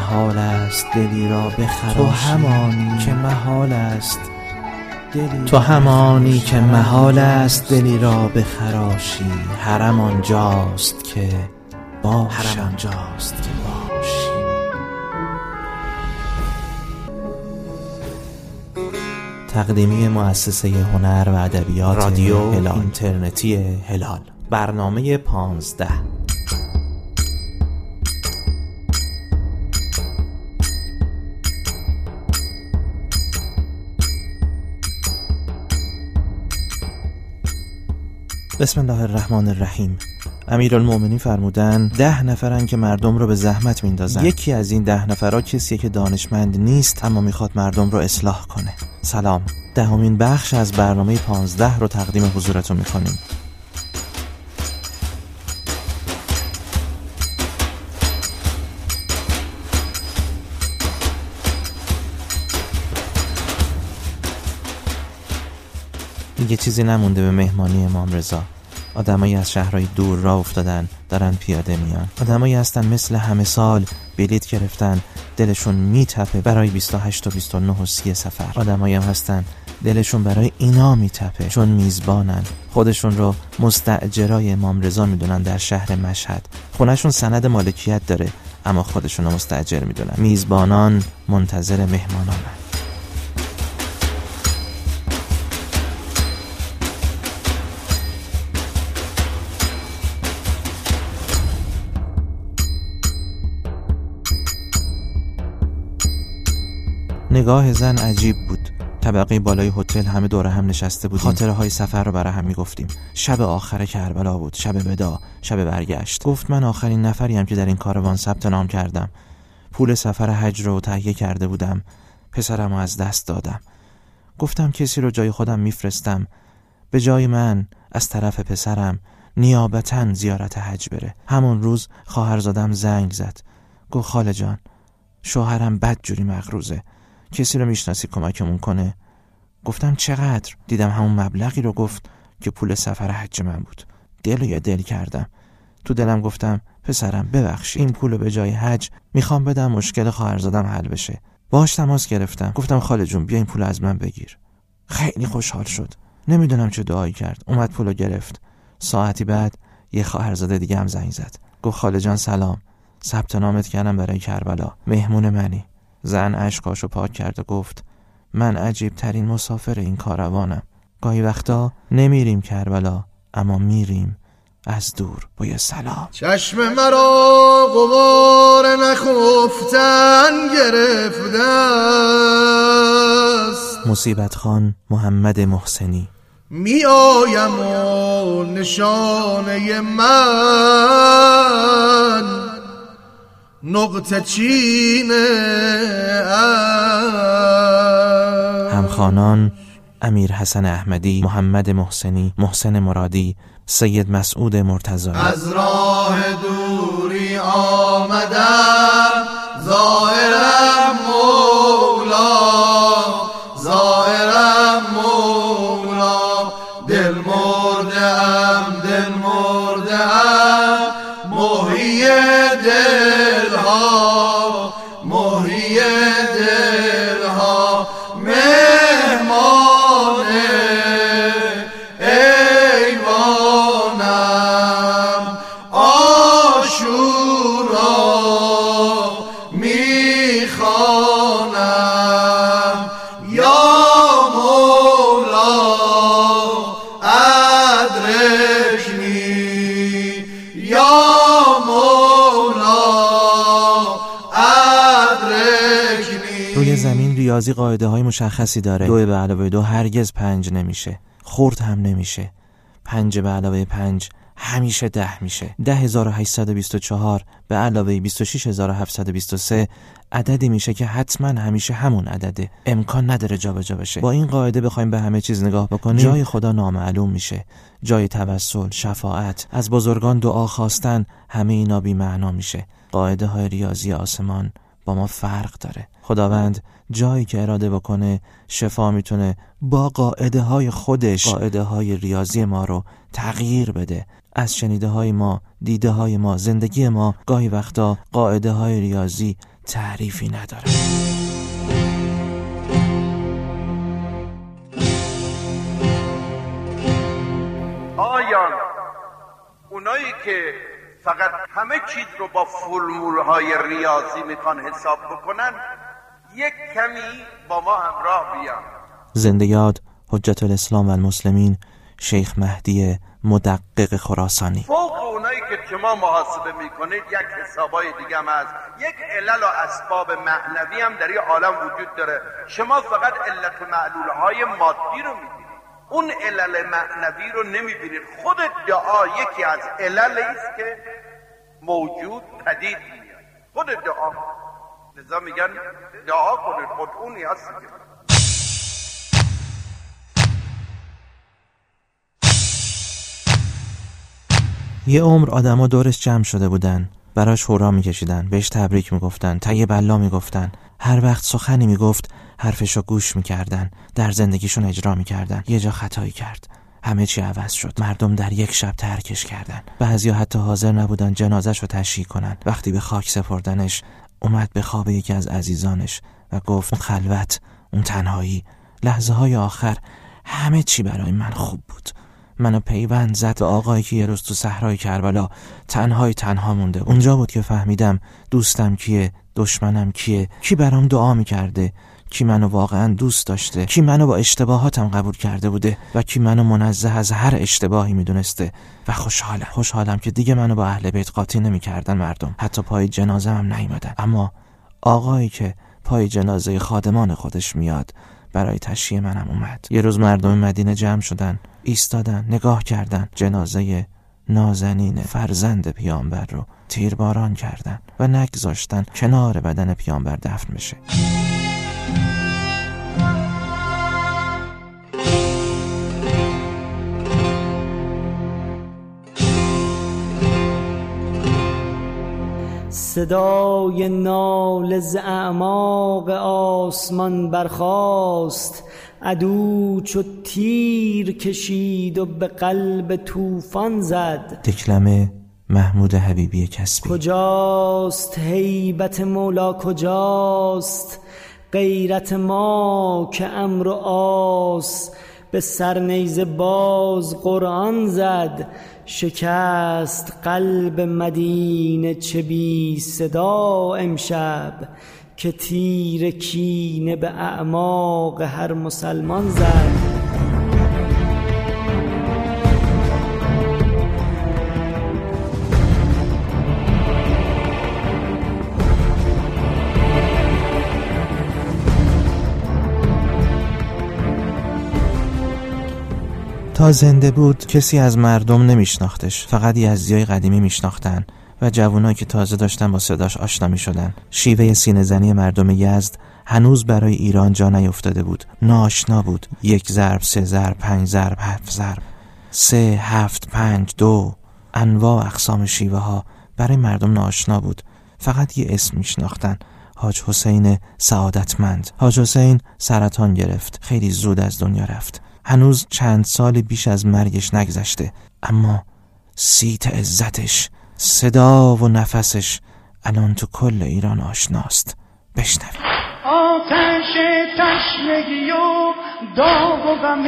محال است دلی را بخراشی، تو همانی که محال است دلی، تو همانی که محال است دلی را بخراشی. حرم آنجاست که باشی، حرم آنجاست که باشی. تقدیمی مؤسسه هنر و ادبیات رادیو هلال اینترنتی هلال. برنامه 15. بسم الله الرحمن الرحیم. امیرالمومنین فرمودن 10 نفرن که مردم رو به زحمت میندازن. یکی از این 10 نفرها کسیه که دانشمند نیست اما میخواد مردم رو اصلاح کنه. سلام، 10مین بخش از برنامه 15 رو تقدیم حضورتون میکنیم. دیگه چیزی نمونده به مهمانی امام رضا. آدمایی از شهرهای دور راه افتادن، دارن پیاده میان. آدمایی هستن مثل همه سال بلیط گرفتن، دلشون میتپه برای 28 و 29 و 30 سفر. آدمایی هم هستن دلشون برای اینا میتپه چون میزبانن، خودشون رو مستاجرای امام رضا میدونن. در شهر مشهد خونهشون سند مالکیت داره اما خودشون رو مستاجر میدونن. میزبانان منتظر مهمانانن. نگاه زن عجیب بود. طبقه بالای هتل همه دور هم نشسته بودیم. خاطره های سفر رو برای هم میگفتیم. شب آخر کربلا بود، شب وداع، شب برگشت. گفت من آخرین نفریم که در این کاروان ثبت نام کردم. پول سفر حج رو تهیه کرده بودم. پسرم رو از دست دادم. گفتم کسی رو جای خودم میفرستم به جای من از طرف پسرم نیابتاً زیارت حج بره. همون روز خواهرزادم زنگ زد. گفت خاله جان، شوهرم بدجوری مغروزه، کسی رو میشناسی کمکمون کنه؟ گفتم چقدر؟ دیدم همون مبلغی رو گفت که پول سفر حج من بود. دل و یا دل کردم. تو دلم گفتم پسرم ببخش، این پولو به جای حج میخوام بدم مشکل خواهرزادم حل بشه. باهاش تماس گرفتم. گفتم خاله جون بیا این پولو از من بگیر. خیلی خوشحال شد. نمیدونم چه دعایی کرد. اومد پولو گرفت. ساعتی بعد یه خواهرزاده دیگه هم زنگ زد. گفت خاله جان سلام، ثبت نامت کردم برای کربلا، مهمون منی. زن اشکاشو پاک کرد و گفت من عجیب ترین مسافر این کاروانم. گاهی وقتا نمیریم کربلا اما میریم از دور با یه سلام. چشم مرا غبار نخفتن گرفته است. مصیبت خان محمد محسنی. می آیم و نشانه من نقطه چینه. همخوانان امیر حسن احمدی، محمد محسنی، محسن مرادی، سید مسعود مرتضایی. از راه دوری آمدم زائرم مولا، زائرم مولا. دل مردم، دل مردم، محیی دلها، محیی دلها. مهمان ایوانم عاشورا میخوانم. یا مولا ادرکنی، یا روی زمین ریاضی قاعده های مشخصی داره. 2 به علاوه 2 هرگز 5 نمیشه، خرد هم نمیشه. 5 به علاوه 5 همیشه 10 میشه. 10824 به علاوه 26723 عددی میشه که حتما همیشه همون عدده، امکان نداره جا به جا بشه. با این قاعده بخوایم به همه چیز نگاه بکنیم، جای خدا نامعلوم میشه. جای توسل، شفاعت، از بزرگان دعا خواستن، همه اینا بی معنا میشه. قاعده های ریاضی آسمان با ما فرق داره. خداوند جایی که اراده بکنه شفا میتونه با قاعده های خودش، قاعده های ریاضی ما رو تغییر بده. از شنیده های ما، دیده های ما، زندگی ما گاهی وقتا قاعده های ریاضی تعریفی نداره. آقایان، اونایی که فقط همه چیز رو با فرمول‌های ریاضی میخوان حساب بکنن، یک کمی با ما همراه بیان. زنده یاد حجت الاسلام و المسلمین شیخ مهدی مدقق خراسانی. فوق اونایی که شما محاسبه میکنید یک حسابای دیگه هم هست، یک علل و اسباب معنوی هم در این عالم وجود داره. شما فقط علت معلولهای مادی رو میبینید، اون علل معنوی رو نمیبینید. خود دعا یکی از عللی است که موجود پدید میاد. خود دعا، لذا میگن دعا کنید، خود اونی هست که یه عمر آدما دورش جمع شده بودن، براش هورا میکشیدن، بهش تبریک میگفتن، تای بلا میگفتن. هر وقت سخنی میگفت حرفشو گوش میکردن، در زندگیشون اجرا میکردن. یه جا خطایی کرد، همه چی عوض شد. مردم در یک شب ترکش کردن. بعضیا حتی حاضر نبودن جنازه‌شو تشییع کنن. وقتی به خاک سپردنش، اومد به خواب یکی از عزیزانش و گفت اون خلوت، اون تنهایی، لحظه های آخر، همه چی برای من خوب بود. منو پیوند زد به آقایی که یه روز تو صحرای کربلا تنها مونده. اونجا بود که فهمیدم دوستم کیه، دشمنم کیه، کی برام دعا میکرده، کی منو واقعا دوست داشته، کی منو با اشتباهاتم قبول کرده بوده و کی منو منزه از هر اشتباهی میدونسته. و خوشحالم که دیگه منو با اهل بیت قاطی نمیکردن مردم، حتی پای جنازه هم نیومدن. اما آقایی که پای جنازه خادمان خودش میاد برای تشییع منم اومد. یه روز مردم مدینه جمع شدن، ایستادن، نگاه کردن، جنازه نازنین فرزند پیامبر رو تیرباران کردن و نگذاشتن کنار بدن پیامبر دفن بشه. صدای ناله ز اعماق آسمان برخاست، عدو چو تیر کشید و به قلب طوفان زد. دکلمه محمود حبیبی کسبی. کجاست هیبت مولا، کجاست غیرت ما که امر و آس؟ به سر نیزه باز قرآن زد، شکست قلب مدینه چه بی صدا امشب، که تیر کینه به اعماق هر مسلمان زد. تا زنده بود کسی از مردم نمیشناختش، فقط یزدیای قدیمی میشناختن و جوانایی که تازه داشتن با صداش آشنا میشدن. شیوه سینه زنی مردم یزد هنوز برای ایران جا نیفتاده بود، ناآشنا بود. 1 ضرب 3 ضرب 5 ضرب 7 ضرب 3 7 5 2 انواع اقسام شیوه ها برای مردم ناآشنا بود. فقط یه اسم میشناختن، حاج حسین سعادتمند. حاج حسین سرطان گرفت، خیلی زود از دنیا رفت. هنوز چند سال بیش از مرگش نگذشته، اما صیت عزتش، صدا و نفسش الان تو کل ایران آشناست. بشنوید. آتش تشنگی و داغ و غم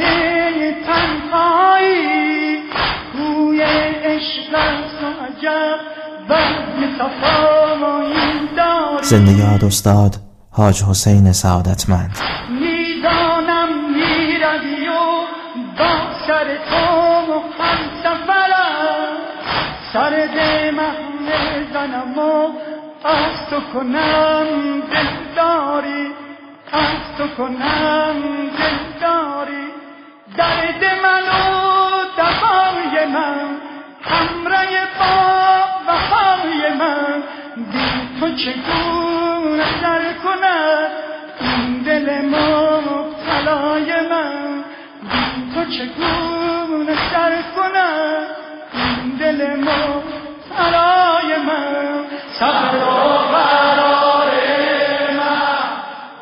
تنهایی، بوی عشق است و عجب وهم صفایی داری. زنده یاد استاد حاج حسین سعادتمند. میدانم میروی و با سر تو هم سفرم، سر دمم زنم و از تو کنم دلداری، از تو کنم دلداری. درد من و دفای من، همراه با وفای من، بی تو چگونه سر کند این دل مبتلای من، بی تو چگونه سر کند این دل مبتلای من. صبر و قرار من.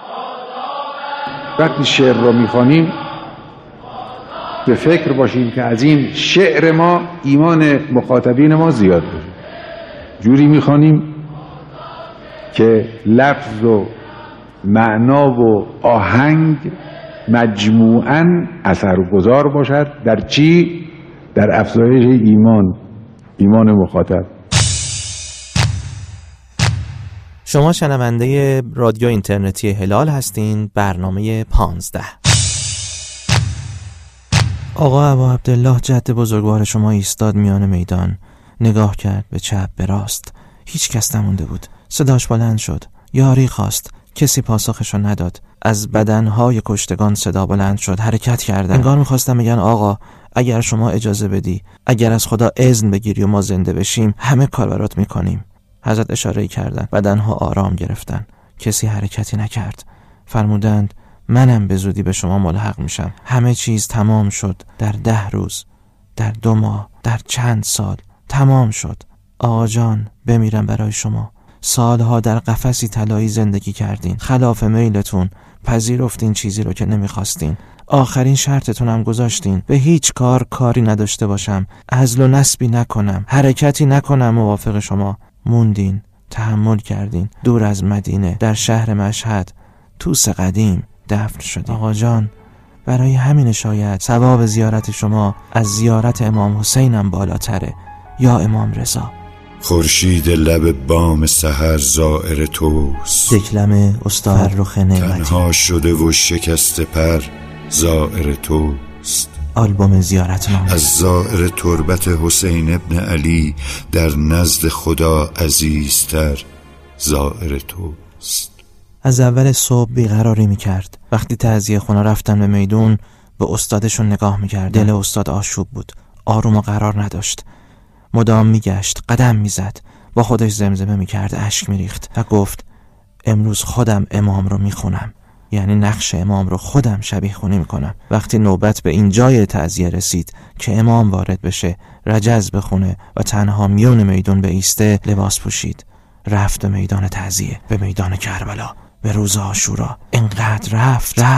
وقتی شعر را میخوانیم به فکر باشیم که از این شعر ما ایمان مخاطبین ما زیاد بشه. جوری میخوانیم که لفظ و معنا و آهنگ مجموعاً اثرگذار باشد در چی؟ در افزایش ایمان مخاطب. شما شنونده رادیو اینترنتی هلال هستین، برنامه 15. آقا ابا عبدالله جد بزرگوار شما ایستاد میان میدان، نگاه کرد به چپ به راست، هیچ کس نمونده بود. صداش بلند شد، یاری خواست، کسی پاسخشو نداد. از بدنهای کشتگان صدا بلند شد، حرکت کردن، انگار میخواستن بگن آقا اگر شما اجازه بدی، اگر از خدا اذن بگیری و ما زنده بشیم، همه کار برات میکنیم. حضرت اشاره‌ای کردن، بدنها آرام گرفتن، کسی حرکتی نکرد. فرمودند منم به زودی به شما ملحق میشم. همه چیز تمام شد، در 10 روز، در 2 ماه، در چند سال تمام شد. آقا جان بمیرم برای شما. سالها در قفسی طلایی زندگی کردین، خلاف میلتون پذیرفتین چیزی رو که نمیخواستین. آخرین شرطتون هم گذاشتین به هیچ کاری نداشته باشم، عزل و نسبی نکنم، حرکتی نکنم موافق شما. موندین، تحمل کردین، دور از مدینه، در شهر مشهد، توس قدیم دفن شدین. آقا جان برای همین شاید ثواب زیارت شما از زیارت امام حسینم بالاتره، یا امام رضا. خورشید لب بام سحر زائر توست، دکلم استاد فرخ نعمتی. تنها شده و شکست پر زائر توست. آلبوم زیارتنامه. از زائر تربت حسین ابن علی در نزد خدا عزیزتر زائر توست. از اول صبح بیقراری میکرد. وقتی تعزیه خونه رفتن به میدون به استادشون نگاه میکرد. دل استاد آشوب بود، آروم و قرار نداشت. مدام میگشت، قدم میزد، با خودش زمزمه میکرد، اشک میریخت و گفت امروز خودم امام رو میخونم، یعنی نقش امام رو خودم شبیه خونی میکنم. وقتی نوبت به این جای تعزیه رسید که امام وارد بشه، رجز بخونه و تنها میون میدون بایسته، لباس پوشید، رفت به میدان تعزیه، به میدان کربلا، به روز عاشورا. انقدر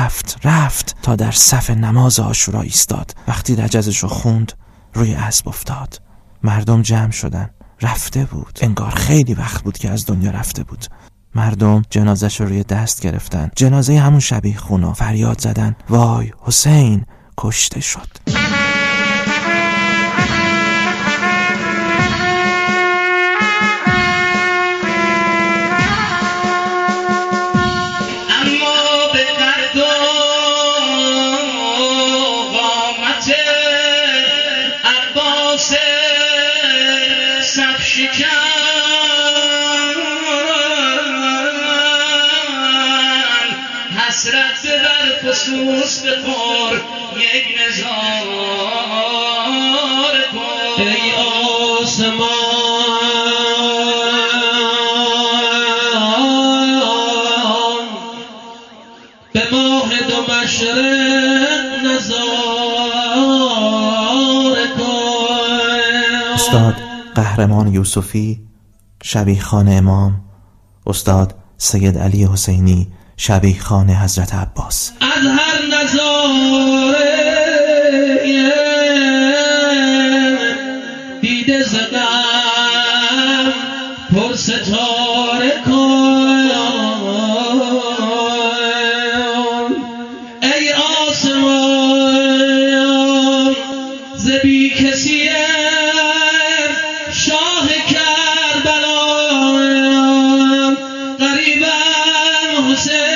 رفت تا در صف نماز عاشورا ایستاد. وقتی رجزشو خوند روی اسب افتاد. مردم جمع شدن، رفته بود، انگار خیلی وقت بود که از دنیا رفته بود. مردم جنازش رو روی دست گرفتن، جنازه همون شبیه خونا، فریاد زدن وای حسین کشته شد. حسرت در خصوص بخور یک نظار کن ای آسمان به ماه دو مشرق نظار کن. استاد قهرمان یوسفی شبیه خان امام، استاد سید علی حسینی شبیه خان حضرت عباس. از هر نظاره دیده زدم پر ستاره کن ای آسمان ز بی کسی شاه کربلا غریبم حسین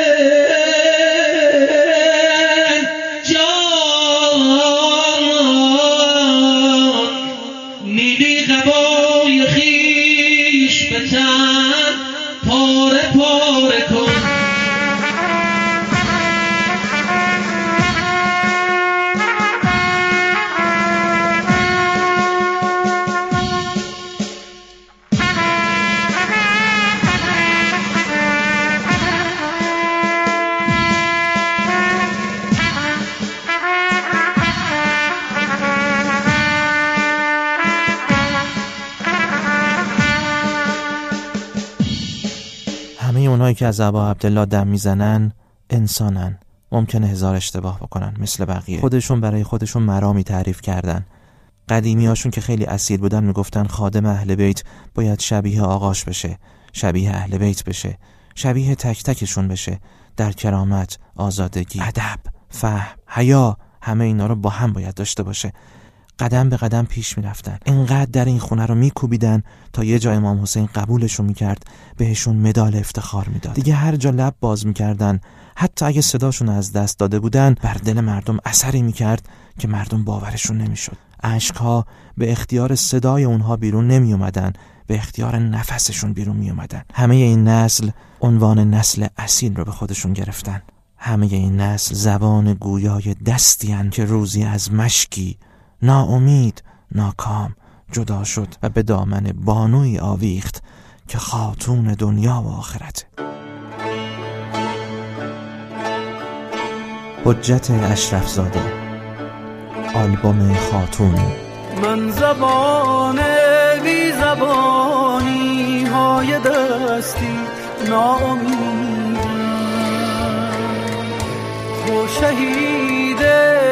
اونایی که از ابا عبدالله دم میزنن انسانن، ممکنه هزار اشتباه بکنن مثل بقیه. خودشون برای خودشون مرامی تعریف کردن. قدیمی هاشون که خیلی اصیل بودن میگفتن خادم اهل بیت باید شبیه آقاش بشه، شبیه اهل بیت بشه، شبیه تک تکشون بشه، در کرامت، آزادگی، ادب، فهم، حیا، همه اینا رو با هم باید داشته باشه. قدم به قدم پیش می رفتن. اینقدر در این خونه رو می کوبیدن تا یه جا امام حسین قبولشون می کرد، بهشون مدال افتخار می داد. دیگه هر جا لب باز می کردن، حتی اگه صداشون از دست داده بودن، بر دل مردم اثری می کرد که مردم باورشون نمی شد. اشک‌ها به اختیار صدای اونها بیرون نمی اومدن، به اختیار نفسشون بیرون می اومدن. همه این نسل عنوان نسل اصیل رو به خودشون گرفتن. همه این نسل زبان گویای دستی‌اند که روزی از مشکی ناامید، ناکام جدا شد و به دامن بانوی آویخت که خاتون دنیا و آخرت. حجت اشرف زاده، آلبوم خاتون. من زبان بی زبانی های دستی ناامیدم، تو شهید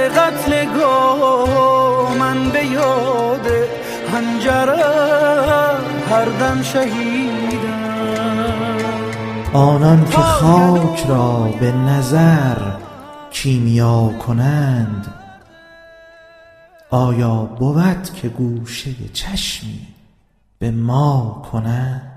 قتلگاه، من به یاد حنجره هر دم شهیدم. آنان که خاک را به نظر کیمیا کنند، آیا بود که گوشه چشمی به ما کنند؟